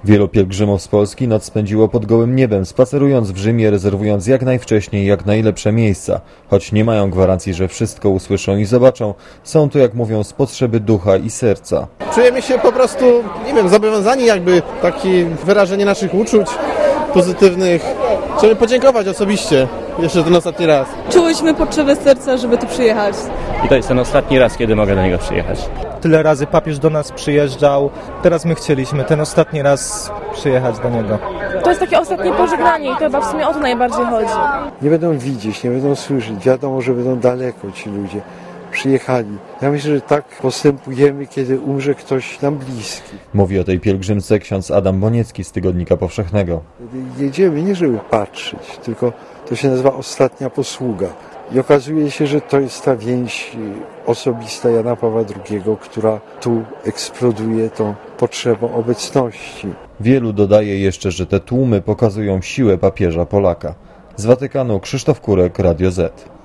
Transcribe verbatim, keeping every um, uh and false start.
Wielu pielgrzymów z Polski noc spędziło pod gołym niebem, spacerując w Rzymie, rezerwując jak najwcześniej jak najlepsze miejsca. Choć nie mają gwarancji, że wszystko usłyszą i zobaczą, są to, jak mówią, z potrzeby ducha i serca. Czujemy się po prostu, nie wiem, zobowiązani, jakby takie wyrażenie naszych uczuć pozytywnych. Chcemy podziękować osobiście jeszcze ten ostatni raz. Czułyśmy potrzebę serca, żeby tu przyjechać. I to jest ten ostatni raz, kiedy mogę do niego przyjechać. Tyle razy papież do nas przyjeżdżał, teraz my chcieliśmy ten ostatni raz przyjechać do niego. To jest takie ostatnie pożegnanie i to chyba w sumie o to najbardziej chodzi. Nie będą widzieć, nie będą słyszeć, wiadomo, że będą daleko ci ludzie. Przyjechali. Ja myślę, że tak postępujemy, kiedy umrze ktoś nam bliski. Mówi o tej pielgrzymce ksiądz Adam Boniecki z Tygodnika Powszechnego. Jedziemy nie żeby patrzeć, tylko to się nazywa ostatnia posługa. I okazuje się, że to jest ta więź osobista Jana Pawła drugiego, która tu eksploduje tą potrzebą obecności. Wielu dodaje jeszcze, że te tłumy pokazują siłę papieża Polaka. Z Watykanu Krzysztof Kurek, Radio Z.